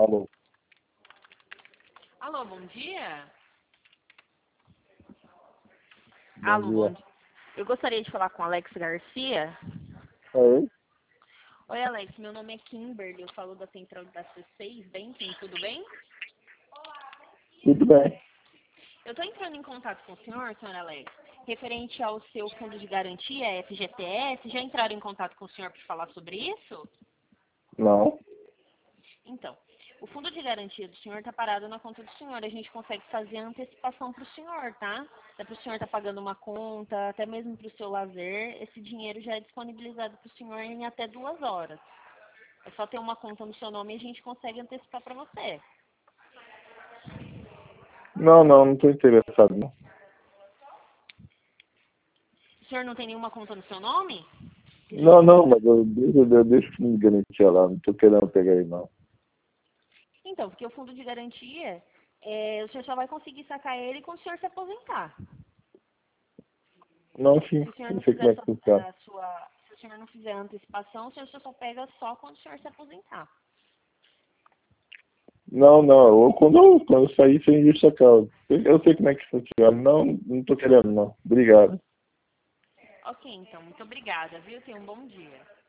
Alô. Alô, bom dia. Bom Bom dia. dia. Eu gostaria de falar com Alex Garcia. Oi? Oi, Alex, meu nome é Kimberly, eu falo da Central da C6, Banking, tudo bem? Tudo bem. Eu estou entrando em contato com o senhor Alex, referente ao seu fundo de garantia, FGTS. Já entraram em contato com o senhor para falar sobre isso? Não. Então, o fundo de garantia do senhor está parado na conta do senhor. A gente consegue fazer a antecipação para o senhor, tá? É para o senhor estar pagando uma conta, até mesmo para o seu lazer. Esse dinheiro já é disponibilizado para o senhor em até 2 horas. É só ter uma conta no seu nome e a gente consegue antecipar para você. Não estou interessado, não. O senhor não tem nenhuma conta no seu nome? Que a gente Não, possa... mas eu deixo o fundo de garantia lá, não estou querendo pegar aí, não. Então, porque o fundo de garantia, o senhor só vai conseguir sacar ele quando o senhor se aposentar. Não, sim, Se o senhor não não sei fizer como é que funciona. se o senhor não fizer a antecipação, o senhor só pega só quando o senhor se aposentar. Não, quando eu sair sem justa causa. Eu sei como é que funciona. Não estou querendo, não. Obrigado. Ok, então, muito obrigada, viu? Tenha um bom dia.